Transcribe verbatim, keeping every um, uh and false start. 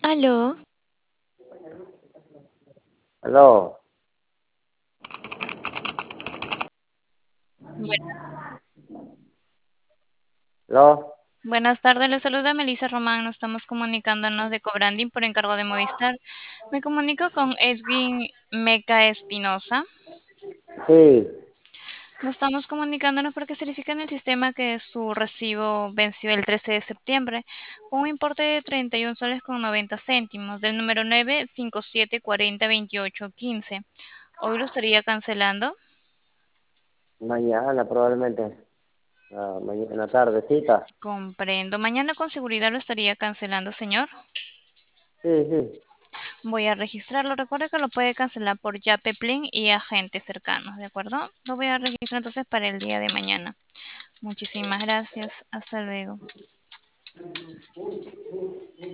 Aló, Aló, bu- aló, buenas tardes, le saluda Melissa Román, nos estamos comunicándonos de Cobranding por encargo de Movistar. Me comunico con Edwin Meca Espinosa. sí, Nos estamos comunicándonos porque se verifica en el sistema que su recibo venció el trece de septiembre con un importe de treinta y un soles con noventa céntimos del número nueve cinco siete cuatro cero dos ocho uno cinco. Hoy lo estaría cancelando. mañana probablemente, ah, mañana en la tardecita. Comprendo. Mañana con seguridad lo estaría cancelando, señor. Sí, sí, Voy a registrarlo. Recuerde que lo puede cancelar por Yape, Plin y agentes cercanos, ¿de acuerdo? Lo voy a registrar entonces para el día de mañana. Muchísimas gracias. Hasta luego.